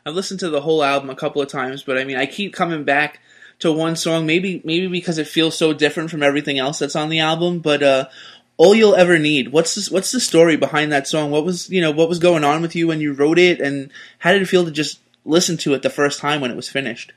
I've listened to the whole album a couple of times, but I mean, I keep coming back to one song, maybe because it feels so different from everything else that's on the album. But All You'll Ever Need. What's the story behind that song? What was going on with you when you wrote it, and how did it feel to just listen to it the first time when it was finished?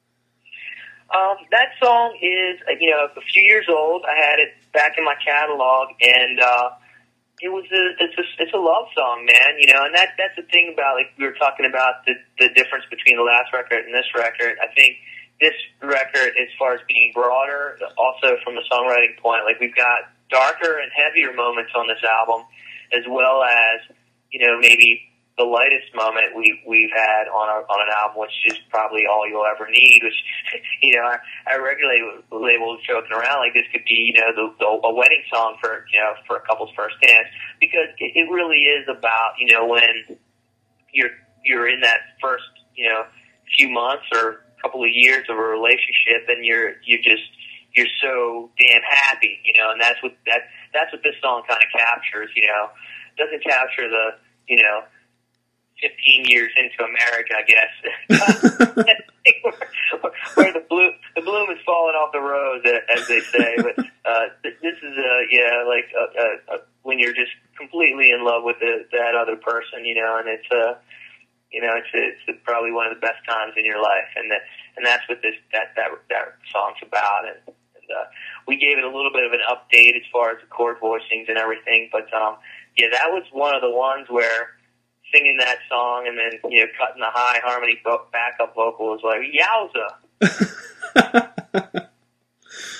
That song is, a few years old. I had it back in my catalog, and it's a love song, man. And that's the thing about, like, we were talking about the difference between the last record and this record. I think this record, as far as being broader, also from a songwriting point, like, we've got darker and heavier moments on this album, as well as, maybe the lightest moment we've had on an album, which is probably All You'll Ever Need, which, I regularly label joking around like this could be, a wedding song for a couple's first dance, because it really is about, when you're in that first, few months or couple of years of a relationship, and you're so damn happy, and that's what this song kind of captures. It doesn't capture the 15 years into a marriage, I guess, where the bloom is falling off the rose, as they say. But this is when you're just completely in love with that other person, and it's probably one of the best times in your life, and that's what that song's about. And we gave it a little bit of an update as far as the chord voicings and everything, but that was one of the ones where singing that song and then cutting the high harmony backup vocal was like, yowza.